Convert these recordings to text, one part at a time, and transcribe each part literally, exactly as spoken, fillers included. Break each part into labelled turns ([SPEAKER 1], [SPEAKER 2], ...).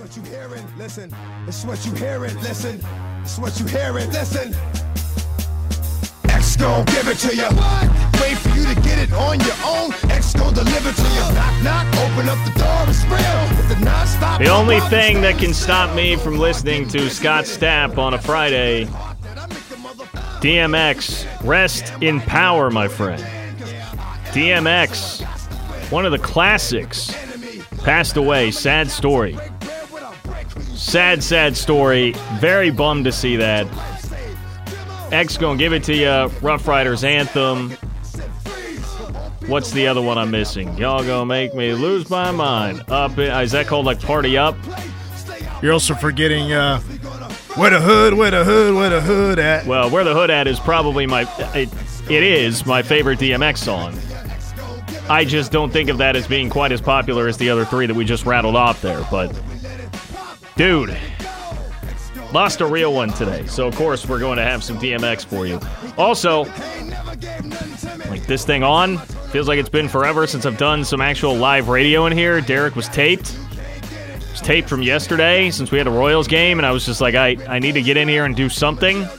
[SPEAKER 1] what you hearing, listen. It's what you hearing, listen. It's what you hearing, listen. X gon' give it to you. Wait for you to get it on your own. X gon' deliver to you. Knock, knock, open up the door, it's real. With the non-stop.
[SPEAKER 2] The only thing that can stop me from listening to Scott Stapp on a Friday, D M X, rest in power, my friend. D M X, one of the classics, passed away. Sad story. Sad, sad story. Very bummed to see that. X gonna give it to you. Rough Riders Anthem. What's the other one I'm missing? Y'all gonna make me lose my mind. Up in, is that called like Party Up?
[SPEAKER 3] You're also forgetting uh, Where the Hood, Where the Hood, Where the Hood at?
[SPEAKER 2] Well, Where the Hood at is probably my, it, it is my favorite D M X song. I just don't think of that as being quite as popular as the other three that we just rattled off there. But, dude, lost a real one today. So, of course, we're going to have some D M X for you. Also, like this thing on, feels like it's been forever since I've done some actual live radio in here. Derek was taped. It was taped from yesterday since we had a Royals game, and I was just like, I, I need to get in here and do something.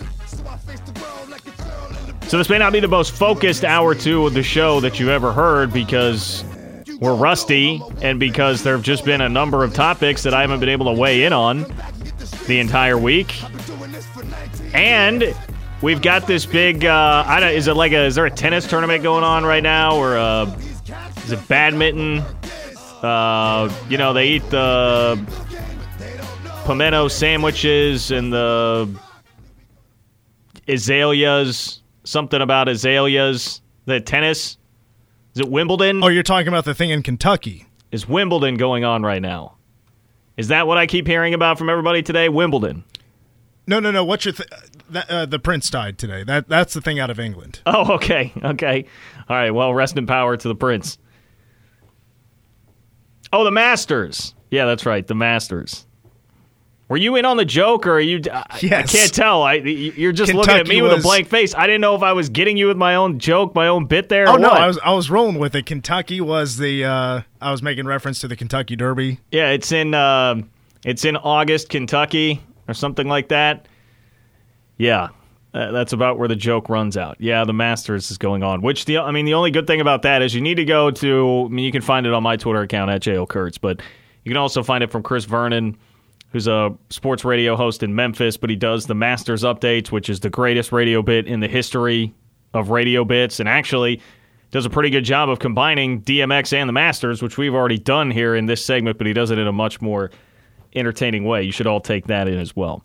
[SPEAKER 2] So this may not be the most focused hour two of the show that you've ever heard because we're rusty and because there have just been a number of topics that I haven't been able to weigh in on the entire week. And we've got this big, uh, I don't, is it like a, is there a tennis tournament going on right now or uh, is it badminton? Uh, you know, they eat the pimento sandwiches and the azaleas. Something about azaleas. The tennis? Is it Wimbledon?
[SPEAKER 3] Oh, you're talking about the thing in Kentucky.
[SPEAKER 2] Is Wimbledon going on right now? Is that what I keep hearing about from everybody today? Wimbledon.
[SPEAKER 3] No, no, no. What's your th- that, uh, the prince died today. That That's the thing out of England.
[SPEAKER 2] Oh, okay. Okay. All right. Well, rest in power to the prince. Oh, the Masters. Yeah, that's right. The Masters. Were you in on the joke, or are you? I,
[SPEAKER 3] yes.
[SPEAKER 2] I can't tell. I, you're just
[SPEAKER 3] Kentucky
[SPEAKER 2] looking at me
[SPEAKER 3] was,
[SPEAKER 2] with a blank face. I didn't know if I was getting you with my own joke, my own bit there.
[SPEAKER 3] Oh
[SPEAKER 2] or
[SPEAKER 3] no,
[SPEAKER 2] what.
[SPEAKER 3] I was I was rolling with it. Kentucky was the. Uh, I was making reference to the Kentucky Derby.
[SPEAKER 2] Yeah, it's in. Uh, it's in August, Kentucky, or something like that. Yeah, uh, that's about where the joke runs out. Yeah, the Masters is going on. Which the I mean, the only good thing about that is you need to go to. I mean, you can find it on my Twitter account at J O Kurtz, but you can also find it from Chris Vernon, who's a sports radio host in Memphis, but he does the Masters updates, which is the greatest radio bit in the history of radio bits, and actually does a pretty good job of combining D M X and the Masters, which we've already done here in this segment, but he does it in a much more entertaining way. You should all take that in as well.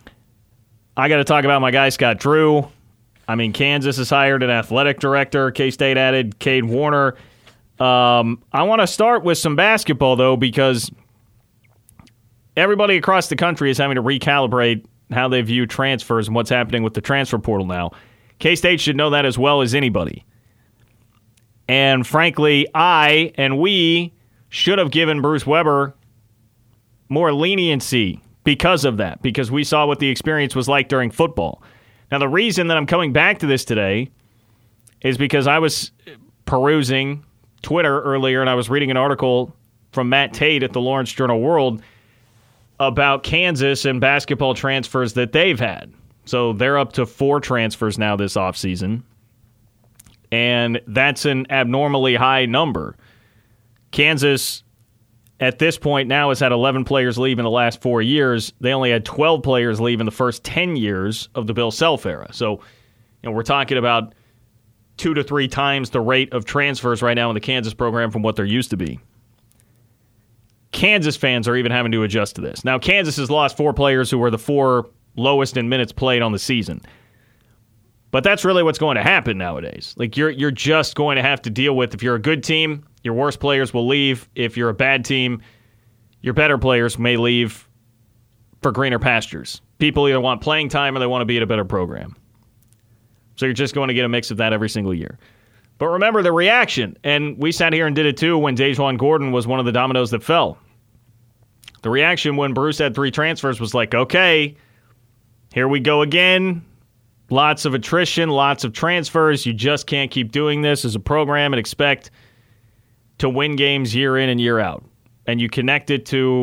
[SPEAKER 2] I got to talk about my guy, Scott Drew. I mean, Kansas has hired an athletic director. K-State added Cade Warner. Um, I want to start with some basketball, though, because everybody across the country is having to recalibrate how they view transfers and what's happening with the transfer portal now. K-State should know that as well as anybody. And frankly, I and we should have given Bruce Weber more leniency because of that, because we saw what the experience was like during football. Now, the reason that I'm coming back to this today is because I was perusing Twitter earlier and I was reading an article from Matt Tate at the Lawrence Journal-World about Kansas and basketball transfers that they've had. So they're up to four transfers now this offseason, and that's an abnormally high number. Kansas, at this point now, has had eleven players leave in the last four years. They only had twelve players leave in the first ten years of the Bill Self era. So, you know, we're talking about two to three times the rate of transfers right now in the Kansas program from what there used to be. Kansas fans are even having to adjust to this. Now, Kansas has lost four players who were the four lowest in minutes played on the season. But that's really what's going to happen nowadays. Like, you're you're just going to have to deal with, if you're a good team, your worst players will leave. If you're a bad team, your better players may leave for greener pastures. People either want playing time or they want to be at a better program. So you're just going to get a mix of that every single year. But remember the reaction, and we sat here and did it too when Dejuan Gordon was one of the dominoes that fell. The reaction when Bruce had three transfers was like, okay, here we go again. Lots of attrition, lots of transfers. You just can't keep doing this as a program and expect to win games year in and year out. And you connect it to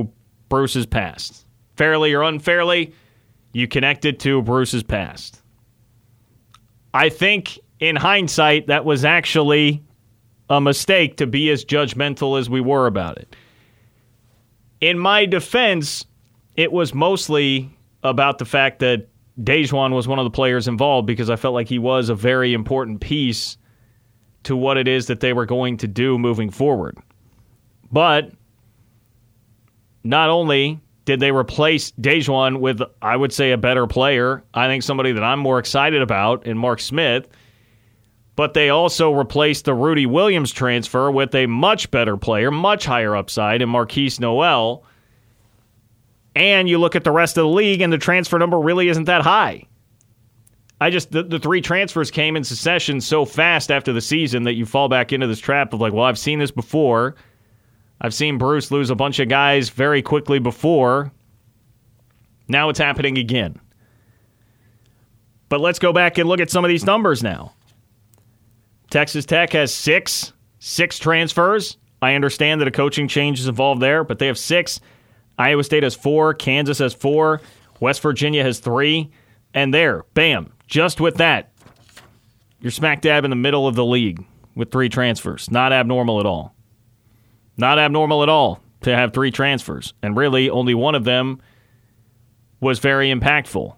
[SPEAKER 2] Bruce's past. Fairly or unfairly, you connected to Bruce's past. I think, in hindsight, that was actually a mistake to be as judgmental as we were about it. In my defense, it was mostly about the fact that Dejuan was one of the players involved because I felt like he was a very important piece to what it is that they were going to do moving forward. But not only did they replace Dejuan with, I would say, a better player, I think somebody that I'm more excited about in Mark Smith, but they also replaced the Rudy Williams transfer with a much better player, much higher upside in Marquise Noel. And you look at the rest of the league, and the transfer number really isn't that high. I just, the, the three transfers came in succession so fast after the season that you fall back into this trap of like, well, I've seen this before. I've seen Bruce lose a bunch of guys very quickly before. Now it's happening again. But let's go back and look at some of these numbers now. Texas Tech has six, six transfers. I understand that a coaching change is involved there, but they have six. Iowa State has four. Kansas has four. West Virginia has three. And there, bam, just with that, you're smack dab in the middle of the league with three transfers. Not abnormal at all. Not abnormal at all to have three transfers. And really, only one of them was very impactful.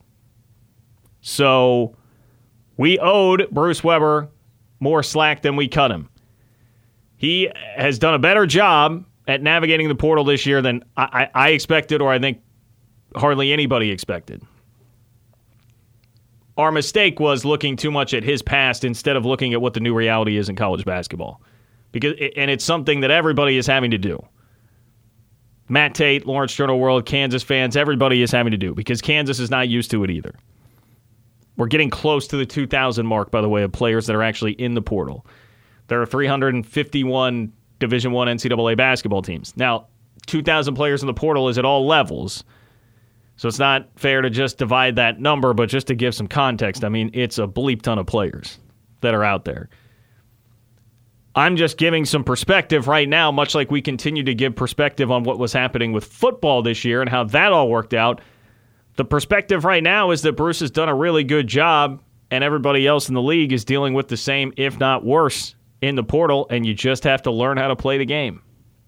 [SPEAKER 2] So we owed Bruce Weber more slack than we cut him. He has done a better job at navigating the portal this year than I, I, I expected, or I think hardly anybody expected. Our mistake was looking too much at his past instead of looking at what the new reality is in college basketball. Because it, and it's something that everybody is having to do. Matt Tate, Lawrence Journal World, Kansas fans, everybody is having to do because Kansas is not used to it either. We're getting close to the two thousand mark, by the way, of players that are actually in the portal. There are three hundred fifty-one Division I N C double A basketball teams. Now, two thousand players in the portal is at all levels, so it's not fair to just divide that number, but just to give some context, I mean, it's a bleep ton of players that are out there. I'm just giving some perspective right now, much like we continue to give perspective on what was happening with football this year and how that all worked out. The perspective right now is that Bruce has done a really good job, and everybody else in the league is dealing with the same, if not worse, in the portal, and you just have to learn how to play the game.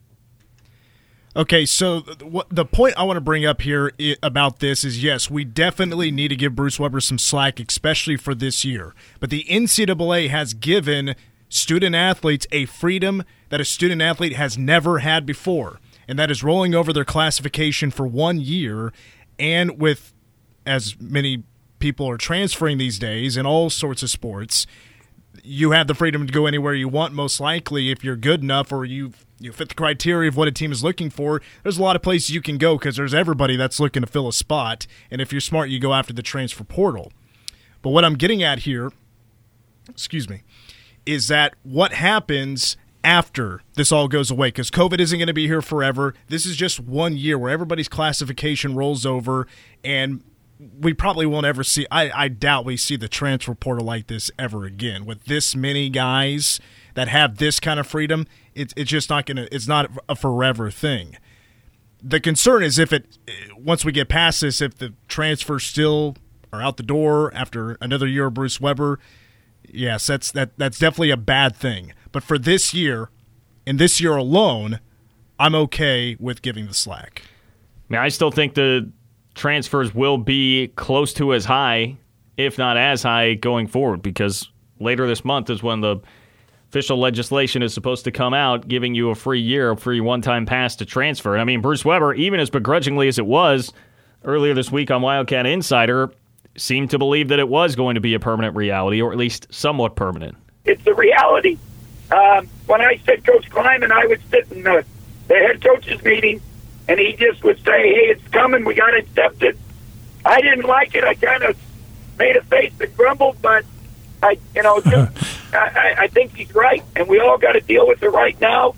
[SPEAKER 3] Okay, so the point I want to bring up here about this is, yes, we definitely need to give Bruce Weber some slack, especially for this year. But the N C double A has given student-athletes a freedom that a student-athlete has never had before, and that is rolling over their classification for one year. And with as many people are transferring these days in all sorts of sports, you have the freedom to go anywhere you want, most likely, if you're good enough or you you fit the criteria of what a team is looking for. There's a lot of places you can go because there's everybody that's looking to fill a spot, and if you're smart, you go after the transfer portal. But what I'm getting at here, excuse me, is that what happens after this all goes away, because COVID isn't going to be here forever. This is just one year where everybody's classification rolls over, and we probably won't ever see, I, I doubt we see the transfer portal like this ever again. With this many guys that have this kind of freedom, it, it's just not going to, it's not a forever thing. The concern is if it, once we get past this, if the transfers still are out the door after another year of Bruce Weber, yes, that's that that's definitely a bad thing. But for this year, and this year alone, I'm okay with giving the slack.
[SPEAKER 2] I mean, I still think the transfers will be close to as high, if not as high, going forward, because later this month is when the official legislation is supposed to come out, giving you a free year, a free one-time pass to transfer. And I mean, Bruce Weber, even as begrudgingly as it was earlier this week on Wildcat Insider, seemed to believe that it was going to be a permanent reality, or at least somewhat permanent.
[SPEAKER 4] It's a reality. Um, when I said Coach Kleiman, I would sit in the, the head coaches meeting, and he just would say, hey, it's coming, we got to accept it. I didn't like it. I kind of made a face and grumbled, but I, you know, just, I, I think he's right, and we all got to deal with it right now.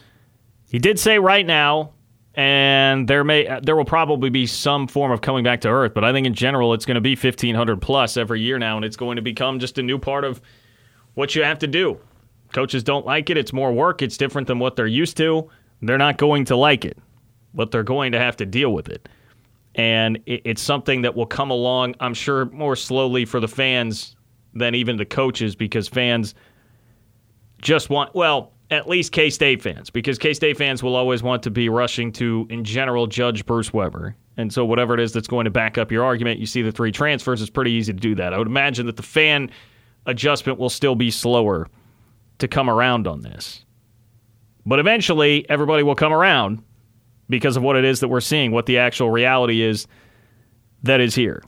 [SPEAKER 2] He did say right now, and there may there will probably be some form of coming back to earth, but I think in general it's going to be fifteen hundred plus every year now, and it's going to become just a new part of what you have to do. Coaches don't like it. It's more work. It's different than what they're used to. They're not going to like it. but they're going to have to deal with it. And it, it's something that will come along, I'm sure, more slowly for the fans than even the coaches, because fans just want, well, at least K-State fans, because K-State fans will always want to be rushing to, in general, judge Bruce Weber. And so whatever it is that's going to back up your argument, you see the three transfers, it's pretty easy to do that. I would imagine that the fan adjustment will still be slower to come around on this. But eventually, everybody will come around because of what it is that we're seeing, what the actual reality is that is here.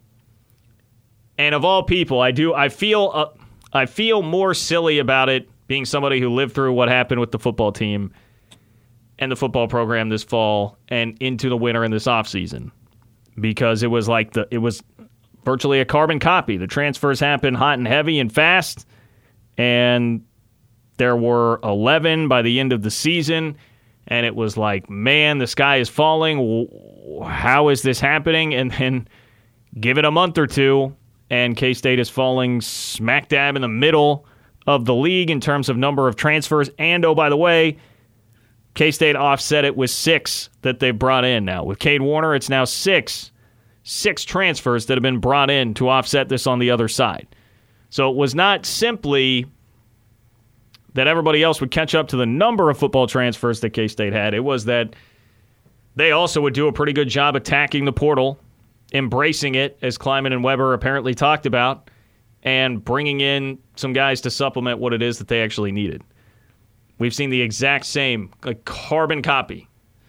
[SPEAKER 2] And of all people, I do, I feel, uh, I feel more silly about it, being somebody who lived through what happened with the football team and the football program this fall and into the winter and this offseason, because it was like the it was virtually a carbon copy. The transfers happened hot and heavy and fast, and there were eleven by the end of the season, and it was like, man, the sky is falling. How is this happening? And then give it a month or two, and K-State is falling smack dab in the middle of the league in terms of number of transfers. And, oh, by the way, K-State offset it with six that they've brought in now. With Cade Warner, it's now six. Six transfers that have been brought in to offset this on the other side. So it was not simply that everybody else would catch up to the number of football transfers that K-State had. It was that they also would do a pretty good job attacking the portal, embracing it, as Kleiman and Weber apparently talked about, and bringing in some guys to supplement what it is that they actually needed. We've seen the exact same, like, carbon copy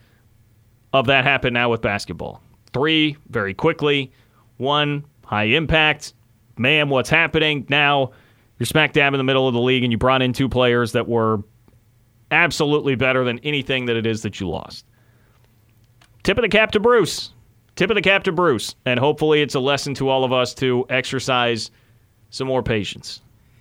[SPEAKER 2] of that happen now with basketball. Three, very quickly. One, high impact. Man, what's happening? Now you're smack dab in the middle of the league, and you brought in two players that were absolutely better than anything that it is that you lost. Tip of the cap to Bruce. Tip of the cap to Bruce. And hopefully it's a lesson to all of us to exercise some more patience.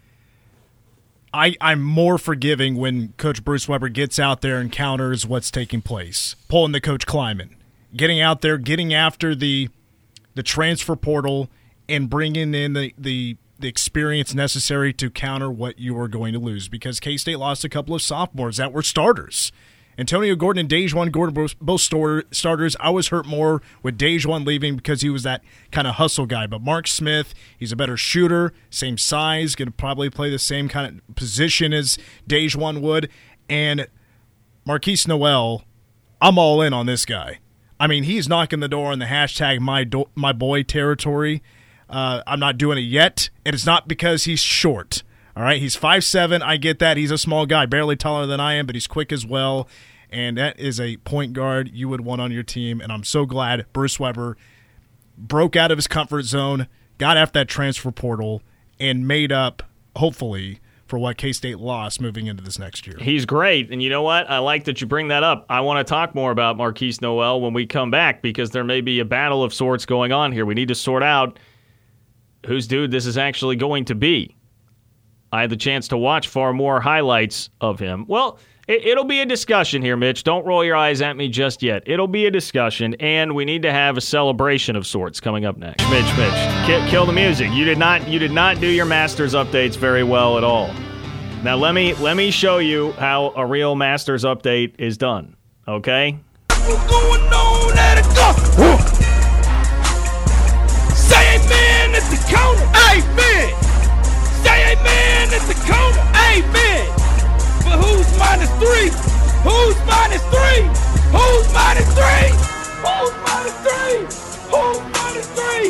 [SPEAKER 3] I, I'm more forgiving when Coach Bruce Weber gets out there and counters what's taking place. Pulling the Coach Kleiman. Getting out there, getting after the the transfer portal, and bringing in the, the, the experience necessary to counter what you are going to lose. Because K-State lost a couple of sophomores that were starters. Antonio Gordon and Dejuan Gordon, both, both starters. I was hurt more with Dejuan leaving because he was that kind of hustle guy. But Mark Smith, he's a better shooter, same size, going to probably play the same kind of position as Dejuan would. And Marquise Noel, I'm all in on this guy. I mean, he's knocking the door on the hashtag my, do- my boy territory. Uh, I'm not doing it yet, and it's not because he's short. All right, he's five seven. I get that. He's a small guy, barely taller than I am, but he's quick as well. And that is a point guard you would want on your team. And I'm so glad Bruce Weber broke out of his comfort zone, got after that transfer portal, and made up, hopefully, for what K-State lost moving into this next year.
[SPEAKER 2] He's great. And you know what? I like that you bring that up. I want to talk more about Marquise Noel when we come back, because there may be a battle of sorts going on here. We need to sort out whose dude this is actually going to be. I had the chance to watch far more highlights of him. Well, it, it'll be a discussion here, Mitch. Don't roll your eyes at me just yet. It'll be a discussion, and we need to have a celebration of sorts coming up next. Mitch, Mitch, kill, kill the music. You did not, you did not do your Masters updates very well at all. Now let me let me show you how a real Masters update is done. Okay?
[SPEAKER 5] What's going on at a golf? Say amen at the counter. Amen. Say amen at the counter. Amen. But who's minus three? Who's minus three? Who's minus three? Who's minus three? Who's minus three?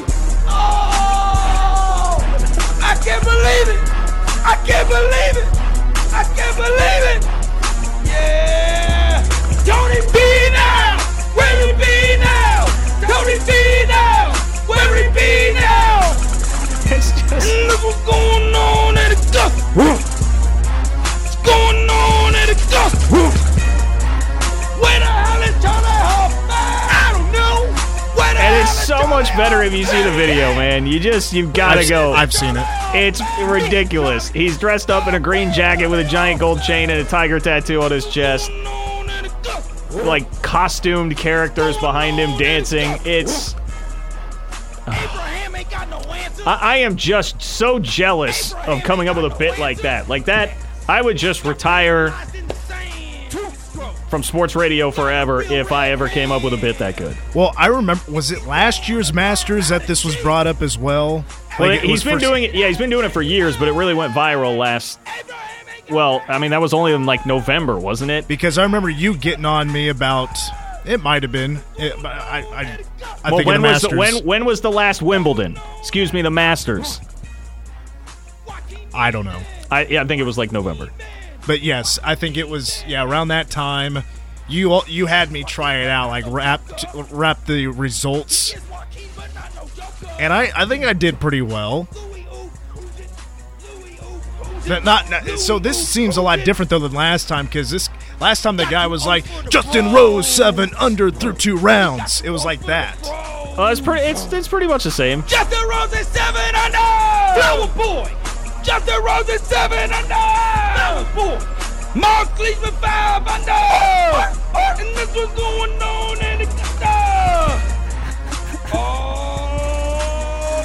[SPEAKER 5] Oh! I can't believe it. I can't believe it. I can't believe it. Yeah. Tony B now. Where he be now? Tony B now. Where he be now?
[SPEAKER 2] It's just...
[SPEAKER 5] Look what's going on at the dust. What's going on at the dust? Where the hell is Charlie Hoffman? I don't know. Where the
[SPEAKER 2] And
[SPEAKER 5] hell
[SPEAKER 2] it's
[SPEAKER 5] is
[SPEAKER 2] so
[SPEAKER 5] Charlie
[SPEAKER 2] much better if you see the
[SPEAKER 5] Hoffman?
[SPEAKER 2] video, man. You just, you've got to
[SPEAKER 3] I've,
[SPEAKER 2] go.
[SPEAKER 3] I've seen it.
[SPEAKER 2] It's ridiculous. He's dressed up in a green jacket with a giant gold chain and a tiger tattoo on his chest. Like costumed characters behind him dancing. It's...
[SPEAKER 5] Abraham ain't got no answers.
[SPEAKER 2] I, I am just so jealous of coming up with a bit like that. Like that, I would just retire from sports radio forever if I ever came up with a bit that good.
[SPEAKER 3] Well, I remember, was it last year's Masters that this was brought up as well?
[SPEAKER 2] Well,
[SPEAKER 3] Like, it
[SPEAKER 2] he's
[SPEAKER 3] was
[SPEAKER 2] been
[SPEAKER 3] for-
[SPEAKER 2] doing it. Yeah, he's been doing it for years, but it really went viral last. Well, I mean, that was only in like November, wasn't it?
[SPEAKER 3] Because I remember you getting on me about, it might have been, it, but I, I, I
[SPEAKER 2] Well,
[SPEAKER 3] think
[SPEAKER 2] when
[SPEAKER 3] of the
[SPEAKER 2] was the,
[SPEAKER 3] Masters.
[SPEAKER 2] when when was the last Wimbledon? Excuse me, the Masters.
[SPEAKER 3] I don't know.
[SPEAKER 2] I yeah, I think it was like November.
[SPEAKER 3] But yes, I think it was, yeah, around that time. You all- you had me try it out, like rap, rap the results. And I, I think I did pretty well. Not, not, not- so this seems a lot different though than last time, because this last time the guy was like Justin Rose seven under through two rounds. It was like that.
[SPEAKER 2] Oh, it's pretty. It's it's pretty much the same.
[SPEAKER 5] Justin Rose is seven under. Flower boy. Justin Rose is seven under. Flower boy. Mark Leishman five under. And this was going on in the uh, Oh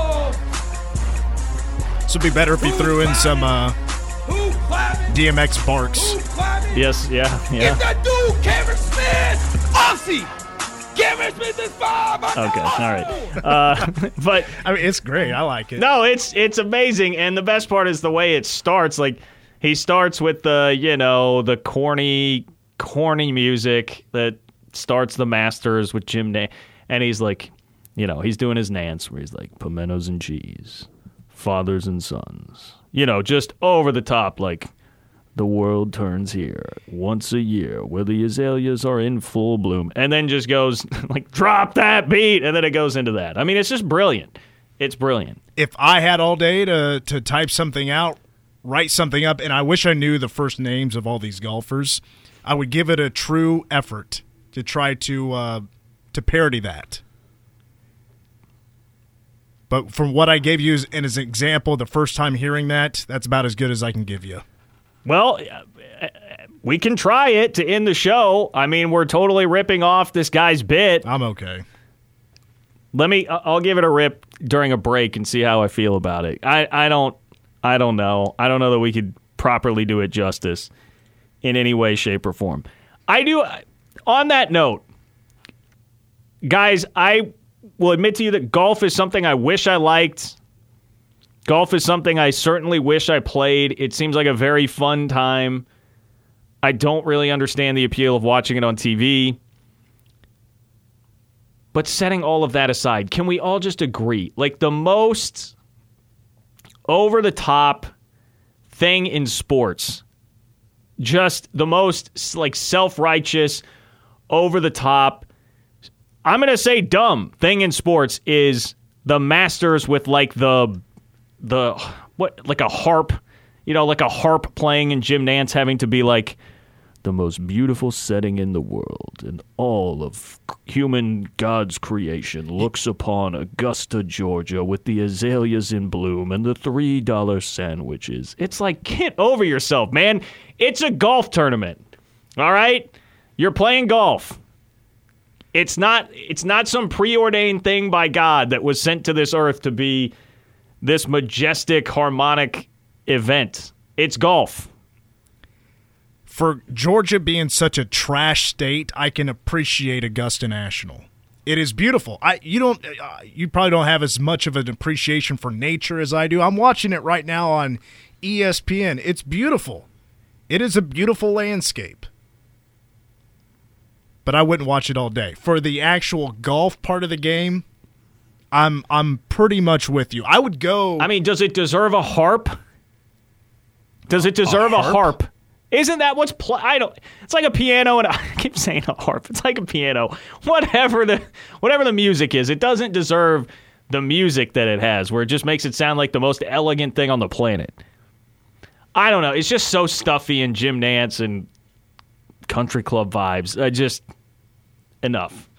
[SPEAKER 5] no.
[SPEAKER 3] This would be better if he threw in some uh,
[SPEAKER 5] Who climbing?
[SPEAKER 3] D M X barks.
[SPEAKER 5] Who climbing?
[SPEAKER 2] Yes, yeah,
[SPEAKER 5] It's
[SPEAKER 2] yeah.
[SPEAKER 5] that dude, Cameron Smith. Aussie. Cameron Smith is five under.
[SPEAKER 2] Okay, all right. Uh, but
[SPEAKER 3] I mean, it's great. I like it.
[SPEAKER 2] no, it's it's amazing, and the best part is the way it starts. Like he starts with the you know the corny corny music that starts the Masters with Jim Nance, and he's like, you know, he's doing his Nance where he's like pimentos and cheese, fathers and sons, you know, just over the top, like the world turns here once a year where the azaleas are in full bloom, and then just goes like drop that beat, and then it goes into that. I mean, it's just brilliant. It's brilliant.
[SPEAKER 3] If I had all day to to type something out, write something up, and I wish I knew the first names of all these golfers, I would give it a true effort to try to uh, to parody that. But from what I gave you as, and as an example, the first time hearing that, that's about as good as I can give you.
[SPEAKER 2] Well, we can try it to end the show. I mean, we're totally ripping off this guy's bit.
[SPEAKER 3] I'm okay.
[SPEAKER 2] Let me. I'll give it a rip during a break and see how I feel about it. I, I don't. I don't know. I don't know that we could properly do it justice in any way, shape, or form. I do. On that note, guys, I will admit to you that golf is something I wish I liked. Golf is something I certainly wish I played. It seems like a very fun time. I don't really understand the appeal of watching it on T V. But setting all of that aside, can we all just agree? Like the most over-the-top thing in sports, just the most like self-righteous, over-the-top, I'm going to say dumb thing in sports is the Masters with like the the what like a harp, you know, like a harp playing and Jim Nance having to be like the most beautiful setting in the world and all of human God's creation looks upon Augusta, Georgia with the azaleas in bloom and the three dollar sandwiches. It's like, get over yourself, man. It's a golf tournament. All right? You're playing golf. It's not it's not some preordained thing by God that was sent to this earth to be this majestic, harmonic event. It's golf.
[SPEAKER 3] For Georgia being such a trash state, I can appreciate Augusta National. It is beautiful. I you don't uh, you probably don't have as much of an appreciation for nature as I do. I'm watching it right now on E S P N. It's beautiful. It is a beautiful landscape. But I wouldn't watch it all day. For the actual golf part of the game, I'm I'm pretty much with you. I would go.
[SPEAKER 2] I mean, does it deserve a harp? Does it deserve a
[SPEAKER 3] A
[SPEAKER 2] harp?
[SPEAKER 3] harp?
[SPEAKER 2] Isn't that what's pl- I don't. It's like a piano, and I keep saying a harp. It's like a piano. Whatever the whatever the music is, it doesn't deserve the music that it has, where it just makes it sound like the most elegant thing on the planet. I don't know. It's just so stuffy and Jim Nance and country club vibes. I just enough.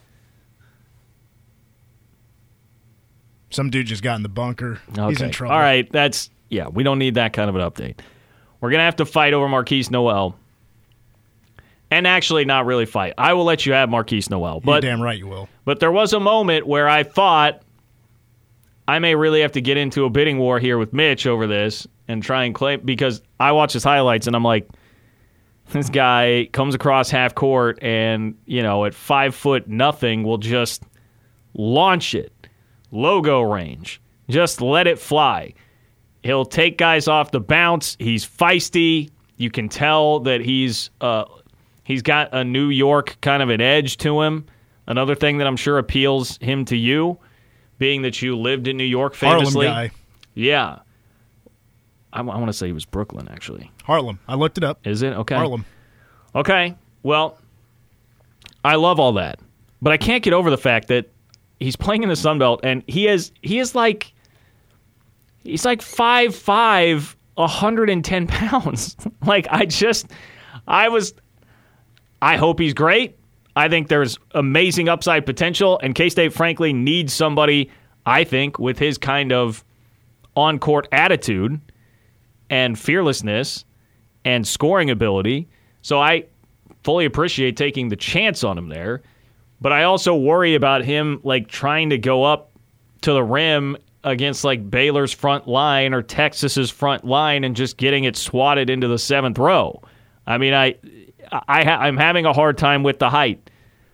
[SPEAKER 3] Some dude just got in the bunker.
[SPEAKER 2] Okay.
[SPEAKER 3] He's in trouble.
[SPEAKER 2] All right, that's yeah. We don't need that kind of an update. We're gonna have to fight over Marquise Noel, and actually, not really fight. I will let you have Marquise Noel, but
[SPEAKER 3] You're damn right you will.
[SPEAKER 2] but there was a moment where I thought I may really have to get into a bidding war here with Mitch over this and try and claim, because I watch his highlights and I'm like, This guy comes across half court and, you know, at five foot nothing will just launch it. Logo range. Just let it fly. He'll take guys off the bounce. He's feisty. You can tell that he's uh, he's got a New York kind of an edge to him. Another thing that I'm sure appeals him to you, being that you lived in New York famously.
[SPEAKER 3] Harlem guy.
[SPEAKER 2] Yeah. I, I want to say he was Brooklyn, actually.
[SPEAKER 3] Harlem. I looked it up.
[SPEAKER 2] Is it? Okay.
[SPEAKER 3] Harlem.
[SPEAKER 2] Okay. Well, I love all that. But I can't get over the fact that he's playing in the Sun Belt, and he is he is like he's like five five, one hundred ten pounds. Like, I just I was I hope he's great. I think there's amazing upside potential, and K-State, frankly, needs somebody, I think, with his kind of on-court attitude and fearlessness and scoring ability. So I fully appreciate taking the chance on him there. But I also worry about him, like, trying to go up to the rim against, like, Baylor's front line or Texas's front line and just getting it swatted into the seventh row. I mean, I, I ha- I'm having a hard time with the height.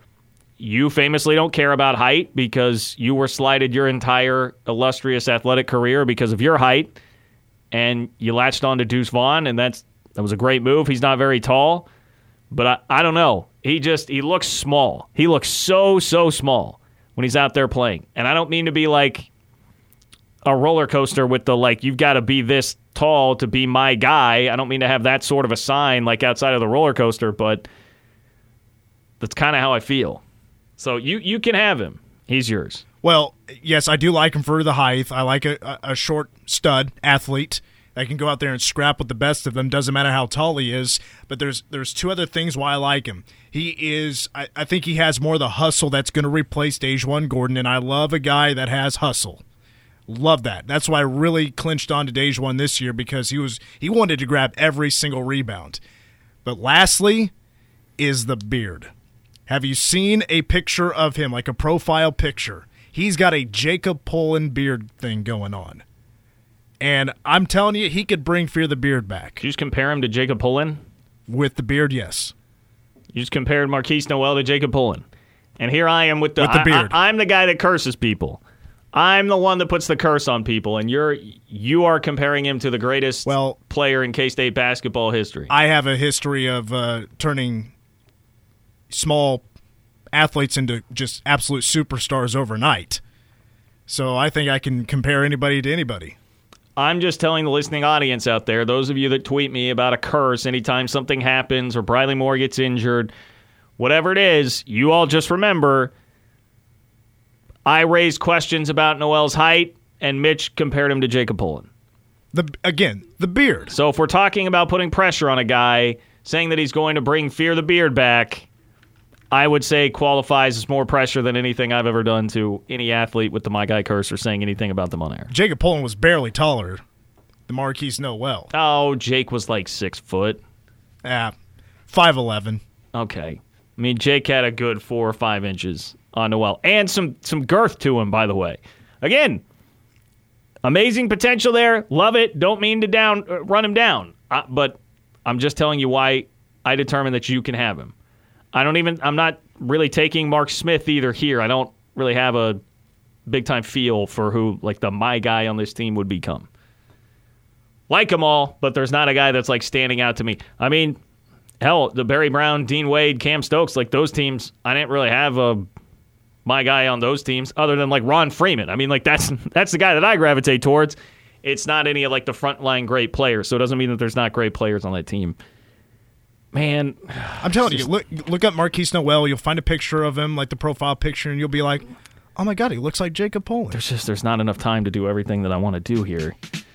[SPEAKER 2] You famously don't care about height because you were slighted your entire illustrious athletic career because of your height, and you latched on to Deuce Vaughn, and that's that was a great move. He's not very tall, but I, I don't know. He just he looks small. He looks so, so small when he's out there playing. And I don't mean to be like a roller coaster with the, like, you've got to be this tall to be my guy. I don't mean to have that sort of a sign like outside of the roller coaster, but that's kind of how I feel. So you, you can have him. He's yours.
[SPEAKER 3] Well, yes, I do like him for the height. I like a, a short stud athlete that can go out there and scrap with the best of them. Doesn't matter how tall he is. But there's there's two other things why I like him. He is, I, I think he has more of the hustle that's going to replace Dejuan Gordon, and I love a guy that has hustle. Love that. That's why I really clinched on to Dejuan this year, because he was he wanted to grab every single rebound. But lastly is the beard. Have you seen a picture of him, like a profile picture? He's got a Jacob Pullen beard thing going on. And I'm telling you, he could bring Fear the Beard back.
[SPEAKER 2] Did you just compare him to Jacob Pullen?
[SPEAKER 3] With the beard, yes.
[SPEAKER 2] You just compared Marquise Noel to Jacob Pullen. And here I am with the,
[SPEAKER 3] with the beard.
[SPEAKER 2] I, I, I'm the guy that curses people. I'm the one that puts the curse on people, and you're you are comparing him to the greatest
[SPEAKER 3] well,
[SPEAKER 2] player in K-State basketball history.
[SPEAKER 3] I have a history of uh, turning small athletes into just absolute superstars overnight. So I think I can compare anybody to anybody.
[SPEAKER 2] I'm just telling the listening audience out there, those of you that tweet me about a curse anytime something happens or Briley Moore gets injured, whatever it is, you all just remember I raised questions about Noel's height, and Mitch compared him to Jacob Pullen.
[SPEAKER 3] The Again, the beard.
[SPEAKER 2] So if we're talking about putting pressure on a guy, saying that he's going to bring Fear the Beard back, I would say qualifies as more pressure than anything I've ever done to any athlete with the My Guy curse or saying anything about them on air.
[SPEAKER 3] Jacob Pullen was barely taller than Marquise Noel.
[SPEAKER 2] Oh, Jake was like six foot.
[SPEAKER 3] Yeah, five eleven.
[SPEAKER 2] Okay. I mean, Jake had a good four or five inches on Noel. And some, some girth to him, by the way. Again, amazing potential there. Love it. Don't mean to down uh, run him down. Uh, but I'm just telling you why I determined that you can have him. I don't even, I'm not really taking Mark Smith either here. I don't really have a big-time feel for who, like, the my guy on this team would become. Like them all, but there's not a guy that's, like, standing out to me. I mean, hell, the Barry Brown, Dean Wade, Cam Stokes, like, those teams, I didn't really have a my guy on those teams other than, like, Ron Freeman. I mean, like, that's that's the guy that I gravitate towards. It's not any of, like, the frontline great players, so it doesn't mean that there's not great players on that team. Man,
[SPEAKER 3] I'm telling you, look look up Marquise Noel. You'll find a picture of him, like the profile picture, and you'll be like, "Oh my God, he looks like Jacob Pullen."
[SPEAKER 2] There's just there's not enough time to do everything that I want to do here.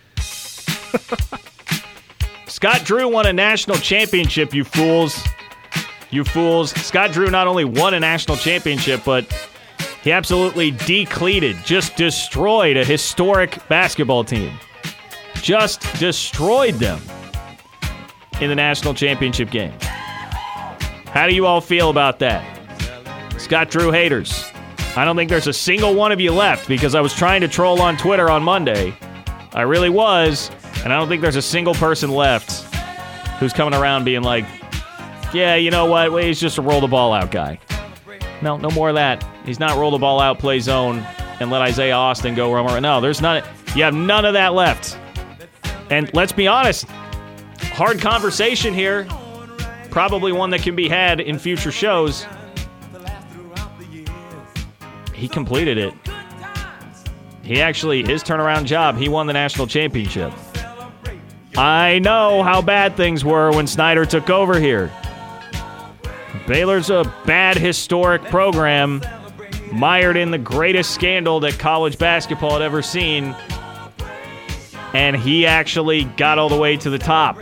[SPEAKER 2] Scott Drew won a national championship. You fools, you fools! Scott Drew not only won a national championship, but he absolutely decleated, just destroyed a historic basketball team. Just destroyed them in the national championship game. How do you all feel about that? Scott Drew haters. I don't think there's a single one of you left because I was trying to troll on Twitter on Monday. I really was, and I don't think there's a single person left who's coming around being like, yeah, you know what? Well, he's just a roll the ball out guy. No, no more of that. He's not roll the ball out, play zone, and let Isaiah Austin go roam around. No, there's none. You have none of that left. And let's be honest, hard conversation here. Probably one that can be had in future shows. He completed it. He actually, his turnaround job, he won the national championship. I know how bad things were when Snyder took over here. Baylor's a bad historic program, mired in the greatest scandal that college basketball had ever seen, and he actually got all the way to the top.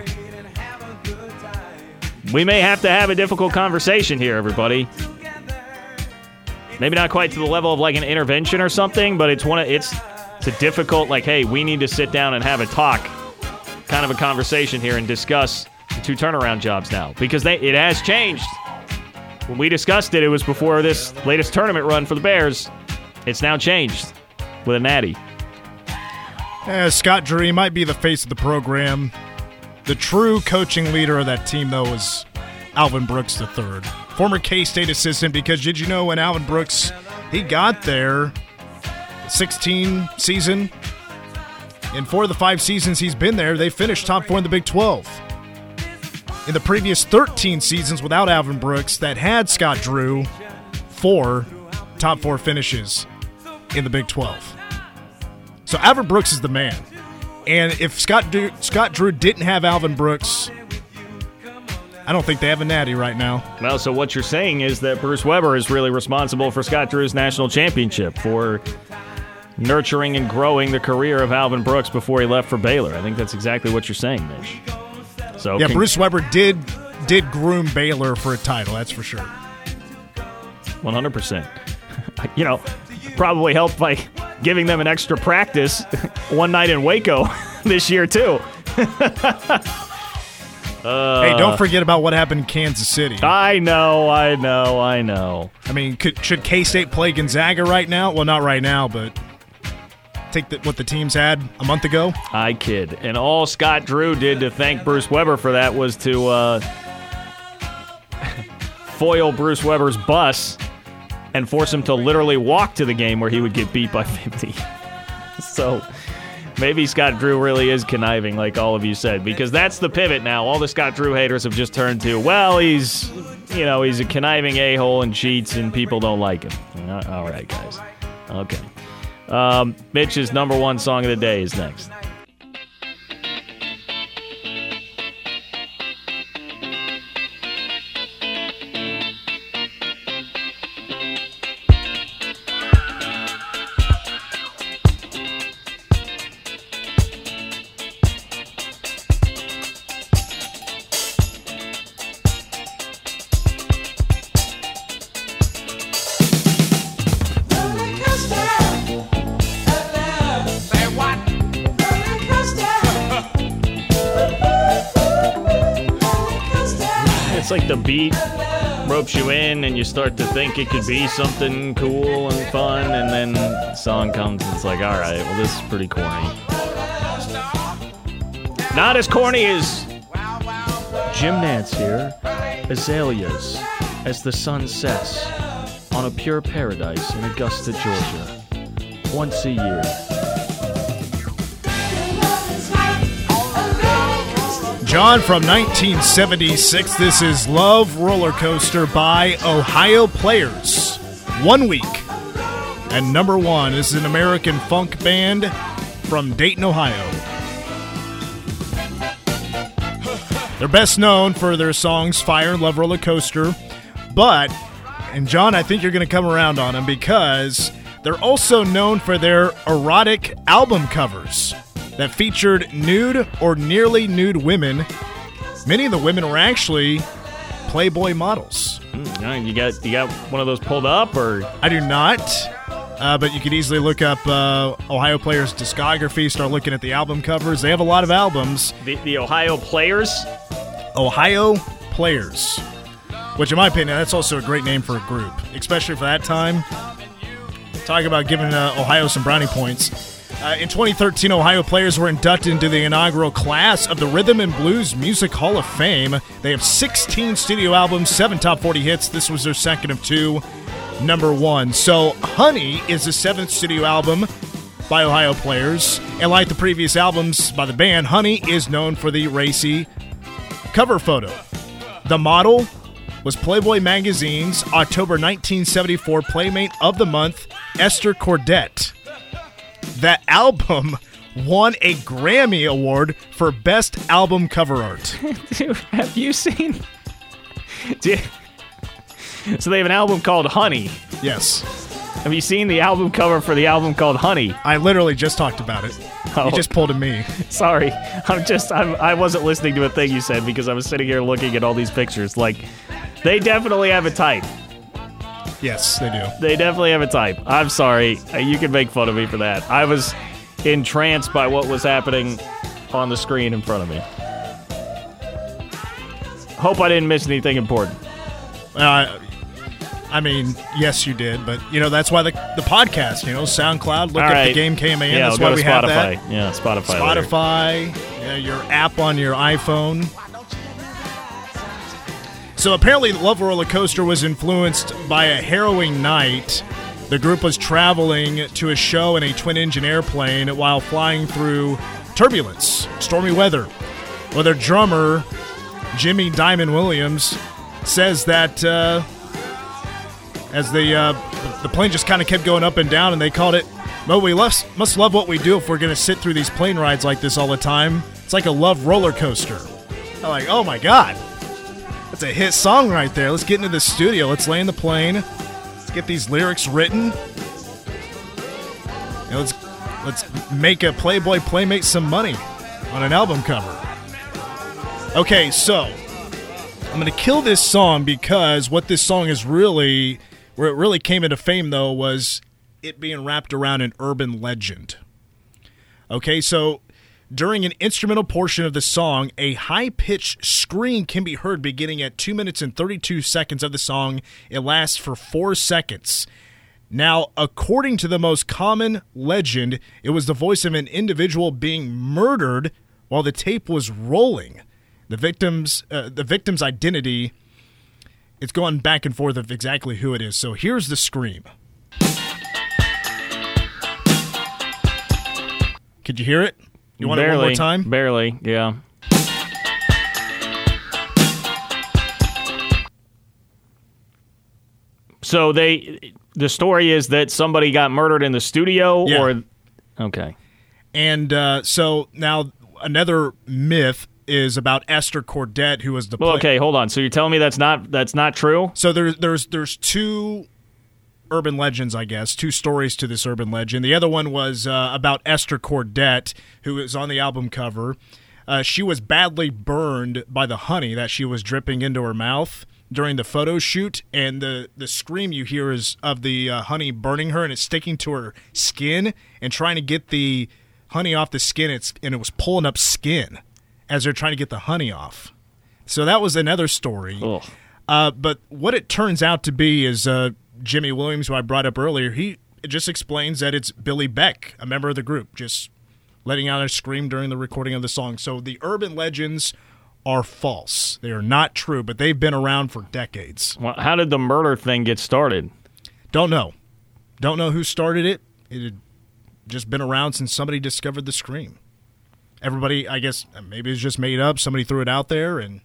[SPEAKER 2] We may have to have a difficult conversation here, everybody. Maybe not quite to the level of like an intervention or something, but it's one of, it's it's a difficult, like, hey, we need to sit down and have a talk, kind of a conversation here and discuss the two turnaround jobs now, because they, it has changed. When we discussed it, it was before this latest tournament run for the Bears. It's now changed with a natty.
[SPEAKER 3] Yeah, Scott Drew might be the face of the program. The true coaching leader of that team, though, was Alvin Brooks the third. Former K-State assistant, because did you know when Alvin Brooks, he got there, sixteen season, and four of the five seasons he's been there, they finished top four in the Big twelve. In the previous thirteen seasons without Alvin Brooks that had Scott Drew, four top four finishes in the Big twelve. So Alvin Brooks is the man. And if Scott Drew, Scott Drew didn't have Alvin Brooks, I don't think they have a natty right now.
[SPEAKER 2] Well, so what you're saying is that Bruce Weber is really responsible for Scott Drew's national championship, for nurturing and growing the career of Alvin Brooks before he left for Baylor. I think that's exactly what you're saying, Mitch. So
[SPEAKER 3] yeah,
[SPEAKER 2] can,
[SPEAKER 3] Bruce Weber did did groom Baylor for a title, that's for sure.
[SPEAKER 2] one hundred percent. You know, probably helped by giving them an extra practice one night in Waco this year, too. Uh,
[SPEAKER 3] hey, don't forget about what happened in Kansas City.
[SPEAKER 2] I know, I know, I know.
[SPEAKER 3] I mean, could, should K-State play Gonzaga right now? Well, not right now, but take the, what the teams had a month ago.
[SPEAKER 2] I kid. And all Scott Drew did to thank Bruce Weber for that was to uh, foil Bruce Weber's bus and force him to literally walk to the game where he would get beat by fifty. So maybe Scott Drew really is conniving, like all of you said, because that's the pivot now. All the Scott Drew haters have just turned to, well, he's, you know, he's a conniving a-hole and cheats and people don't like him. All right, guys. Okay. Um, Mitch's number one song of the day is next. It's like the beat ropes you in and you start to think it could be something cool and fun, and then the song comes and it's like, all right, well, this is pretty corny. Not as corny as Jim Nantz here, Azaleas, as the sun sets on a pure paradise in Augusta, Georgia, once a year.
[SPEAKER 3] John, from nineteen seventy-six, this is Love Roller Coaster by Ohio Players. One week at number one. This is an American funk band from Dayton, Ohio. They're best known for their songs Fire and Love Roller Coaster, but, and John, I think you're going to come around on them because they're also known for their erotic album covers that featured nude or nearly nude women. Many of the women were actually Playboy models.
[SPEAKER 2] Mm, you got you got one of those pulled up, or
[SPEAKER 3] I do not, uh, but you could easily look up uh, Ohio Players' discography, start looking at the album covers. They have a lot of albums.
[SPEAKER 2] The, the Ohio Players?
[SPEAKER 3] Ohio Players, which in my opinion, that's also a great name for a group, especially for that time. Talk about giving uh, Ohio some brownie points. Uh, in twenty thirteen, Ohio players were inducted into the inaugural class of the Rhythm and Blues Music Hall of Fame. They have sixteen studio albums, seven top forty hits. This was their second of two, number one. So Honey is the seventh studio album by Ohio players. And like the previous albums by the band, Honey is known for the racy cover photo. The model was Playboy Magazine's October nineteen seventy-four Playmate of the Month, Esther Cordette. That album won a Grammy Award for Best Album Cover Art.
[SPEAKER 2] Dude, have you seen... You... So they have an album called Honey.
[SPEAKER 3] Yes.
[SPEAKER 2] Have you seen the album cover for the album called Honey?
[SPEAKER 3] I literally just talked about it.
[SPEAKER 2] Oh.
[SPEAKER 3] You just pulled a me.
[SPEAKER 2] Sorry. I'm just, I'm, I wasn't listening to a thing you said because I was sitting here looking at all these pictures. Like, they definitely have a type.
[SPEAKER 3] Yes, they do.
[SPEAKER 2] They definitely have a type. I'm sorry. You can make fun of me for that. I was entranced by what was happening on the screen in front of me. Hope I didn't miss anything important.
[SPEAKER 3] Uh, I mean, yes, you did, but, you know, that's why the the podcast, you know, SoundCloud, look
[SPEAKER 2] All
[SPEAKER 3] up
[SPEAKER 2] right.
[SPEAKER 3] the Game Came In.
[SPEAKER 2] Yeah,
[SPEAKER 3] That's
[SPEAKER 2] we'll
[SPEAKER 3] why
[SPEAKER 2] go
[SPEAKER 3] we
[SPEAKER 2] to
[SPEAKER 3] have
[SPEAKER 2] Spotify.
[SPEAKER 3] that.
[SPEAKER 2] Yeah, Spotify.
[SPEAKER 3] Spotify, yeah, your app on your iPhone. So apparently Love Roller Coaster was influenced by a harrowing night. The group was traveling to a show in a twin-engine airplane while flying through turbulence, stormy weather. Well, their drummer, Jimmy Diamond Williams, says that uh, as the uh, the plane just kind of kept going up and down, and they called it, well, we must, must love what we do if we're going to sit through these plane rides like this all the time. It's like a love roller coaster. I'm like, oh my God. That's a hit song right there. Let's get into the studio. Let's lay in the plane. Let's get these lyrics written. And let's let's make a Playboy Playmate some money on an album cover. Okay, so I'm going to kill this song because what this song is really, where it really came into fame, though, was it being wrapped around an urban legend. Okay, so during an instrumental portion of the song, a high-pitched scream can be heard beginning at two minutes and thirty-two seconds of the song. It lasts for four seconds. Now, according to the most common legend, it was the voice of an individual being murdered while the tape was rolling. The victim's uh, the victim's identity, it's going back and forth of exactly who it is. So here's the scream. Could you hear it? You want
[SPEAKER 2] barely,
[SPEAKER 3] it one more time?
[SPEAKER 2] Barely, yeah. So they, the story is that somebody got murdered in the studio,
[SPEAKER 3] Yeah.
[SPEAKER 2] or okay.
[SPEAKER 3] And uh, so now another myth is about Esther Cordette, who was the.
[SPEAKER 2] Well,
[SPEAKER 3] play-
[SPEAKER 2] okay, hold on. So you're telling me that's not that's not true?
[SPEAKER 3] So there's there's there's two urban legends, I guess, two stories to this urban legend. The other one was uh, about Esther Cordette, who is on the album cover. Uh, she was badly burned by the honey that she was dripping into her mouth during the photo shoot, and the, the scream you hear is of the uh, honey burning her, and it's sticking to her skin and trying to get the honey off the skin, it's, and it was pulling up skin as they're trying to get the honey off. So that was another story. Uh, but what it turns out to be is uh, Jimmy Williams, who I brought up earlier, he just explains that it's Billy Beck, a member of the group, just letting out a scream during the recording of the song. So the urban legends are false. They are not true, but they've been around for decades.
[SPEAKER 2] Well, how did the murder thing get started?
[SPEAKER 3] Don't know. Don't know who started it. It had just been around since somebody discovered the scream. Everybody, I guess, maybe it's just made up. Somebody threw it out there and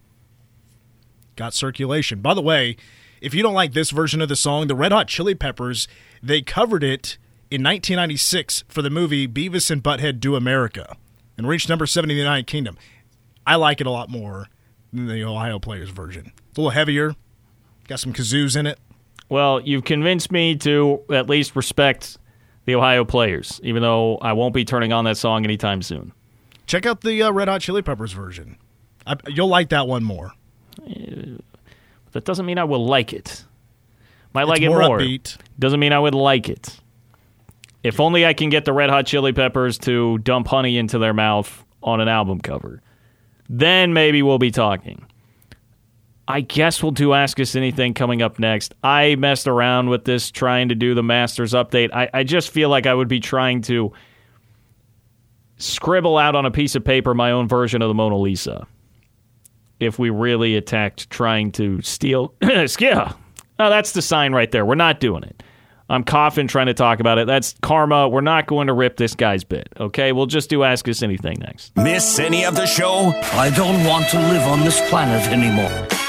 [SPEAKER 3] got circulation. By the way, if you don't like this version of the song, the Red Hot Chili Peppers, they covered it in nineteen ninety-six for the movie Beavis and Butthead Do America and reached number seven in the United Kingdom. I like it a lot more than the Ohio Players version. It's a little heavier. Got some kazoos in it.
[SPEAKER 2] Well, you've convinced me to at least respect the Ohio Players, even though I won't be turning on that song anytime soon.
[SPEAKER 3] Check out the uh, Red Hot Chili Peppers version. I, you'll like that one more.
[SPEAKER 2] Uh, that doesn't mean I will like it. Might
[SPEAKER 3] It's
[SPEAKER 2] like it
[SPEAKER 3] more
[SPEAKER 2] more.
[SPEAKER 3] upbeat.
[SPEAKER 2] Doesn't mean I would like it. If only I can get the Red Hot Chili Peppers to dump honey into their mouth on an album cover. Then maybe we'll be talking. I guess we'll do Ask Us Anything coming up next. I messed around with this trying to do the Masters update. I, I just feel like I would be trying to scribble out on a piece of paper my own version of the Mona Lisa if we really attacked trying to steal. Yeah. Oh, that's the sign right there. We're not doing it. I'm coughing trying to talk about it. That's karma. We're not going to rip this guy's bit, okay? We'll just do Ask Us Anything next.
[SPEAKER 6] Miss any of the show?
[SPEAKER 7] I don't want to live on this planet anymore.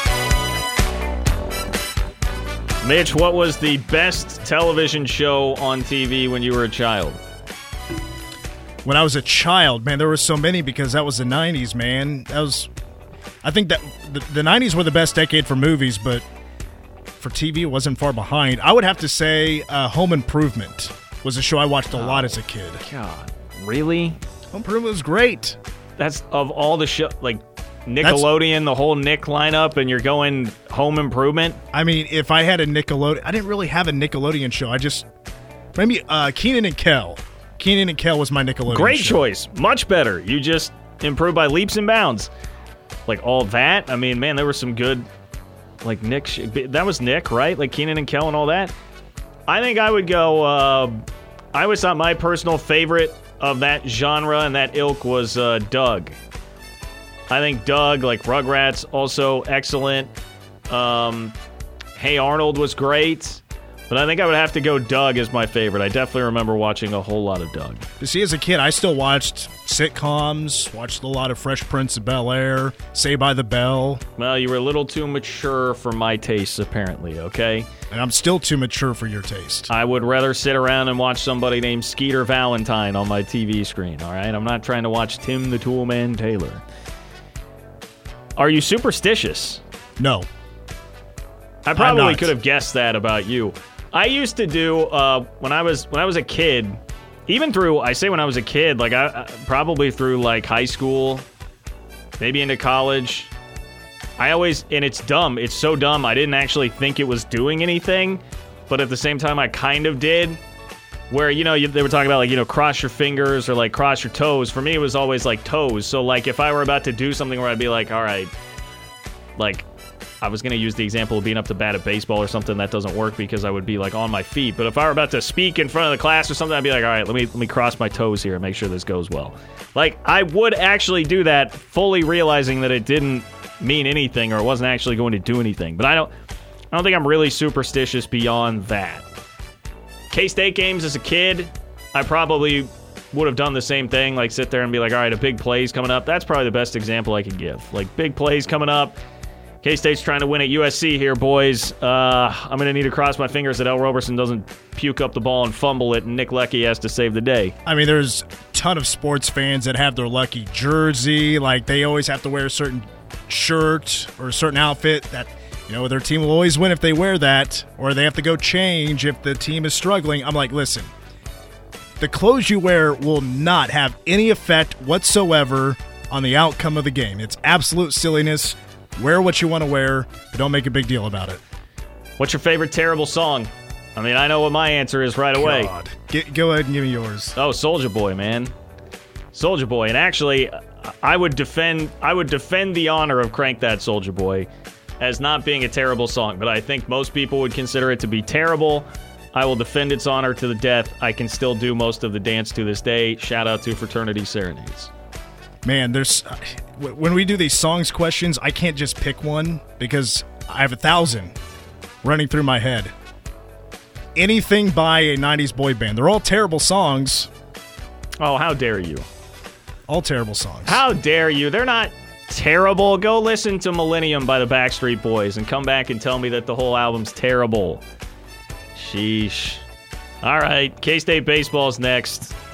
[SPEAKER 2] Mitch, what was the best television show on T V when you were a child?
[SPEAKER 3] When I was a child, man, there were so many because that was the nineties, man. That was, I think that the, the nineties were the best decade for movies, but for T V, it wasn't far behind. I would have to say uh, Home Improvement was a show I watched a oh, lot as a kid.
[SPEAKER 2] God, really?
[SPEAKER 3] Home Improvement was great.
[SPEAKER 2] That's of all the show, like Nickelodeon, That's, the whole Nick lineup, and you're going Home Improvement?
[SPEAKER 3] I mean, if I had a Nickelodeon, I didn't really have a Nickelodeon show. I just, maybe uh, Kenan and Kel. Kenan and Kel was my Nickelodeon
[SPEAKER 2] Great
[SPEAKER 3] show.
[SPEAKER 2] choice. Much better. You just improved by leaps and bounds. Like all that. I mean, man, there were some good, like Nick. Sh- that was Nick, right? Like Kenan and Kel and all that. I think I would go, uh, I always thought my personal favorite of that genre and that ilk was uh, Doug. I think Doug, like Rugrats, also excellent. Um, Hey Arnold was great. But I think I would have to go Doug as my favorite. I definitely remember watching a whole lot of Doug.
[SPEAKER 3] You see, as a kid, I still watched sitcoms, watched a lot of Fresh Prince of Bel-Air, Saved by the Bell.
[SPEAKER 2] Well, you were a little too mature for my tastes, apparently, okay?
[SPEAKER 3] And I'm still too mature for your taste.
[SPEAKER 2] I would rather sit around and watch somebody named Skeeter Valentine on my T V screen, all right? I'm not trying to watch Tim the Toolman Taylor. Are you superstitious?
[SPEAKER 3] No.
[SPEAKER 2] I probably could have guessed that about you. I used to do uh, when I was when I was a kid, even through I say when I was a kid, like I, I probably through like high school, maybe into college. I always and it's dumb. It's so dumb. I didn't actually think it was doing anything, but at the same time, I kind of did. Where you know you, they were talking about like you know cross your fingers or like cross your toes. For me, it was always like toes. So like if I were about to do something where I'd be like, all right, like. I was going to use the example of being up to bat at baseball or something. That doesn't work because I would be like on my feet. But if I were about to speak in front of the class or something, I'd be like, all right, let me let me cross my toes here and make sure this goes well. Like, I would actually do that fully realizing that it didn't mean anything or it wasn't actually going to do anything. But I don't I don't think I'm really superstitious beyond that. K-State games as a kid, I probably would have done the same thing, like sit there and be like, all right, a big play's coming up. That's probably the best example I could give. Like, big plays coming up. K-State's trying to win at U S C here, boys. Uh, I'm going to need to cross my fingers that L. Roberson doesn't puke up the ball and fumble it, and Nick Lecky has to save the day.
[SPEAKER 3] I mean, there's a ton of sports fans that have their lucky jersey. Like, they always have to wear a certain shirt or a certain outfit that, you know, their team will always win if they wear that, or they have to go change if the team is struggling. I'm like, listen, the clothes you wear will not have any effect whatsoever on the outcome of the game. It's absolute silliness. Wear what you want to wear, but don't make a big deal about it.
[SPEAKER 2] What's your favorite terrible song? I mean, I know what my answer is right away.
[SPEAKER 3] God. Get, go ahead and give me yours.
[SPEAKER 2] Oh, Soulja Boy, man. Soulja Boy. And actually, I would defend I would defend the honor of Crank That Soulja Boy as not being a terrible song, but I think most people would consider it to be terrible. I will defend its honor to the death. I can still do most of the dance to this day. Shout out to Fraternity Serenades.
[SPEAKER 3] Man, there's when we do these songs questions, I can't just pick one because I have a thousand running through my head. Anything by a nineties boy band. They're all terrible songs.
[SPEAKER 2] Oh, how dare you.
[SPEAKER 3] All terrible songs.
[SPEAKER 2] How dare you. They're not terrible. Go listen to Millennium by the Backstreet Boys and come back and tell me that the whole album's terrible. Sheesh. All right, K-State baseball's next.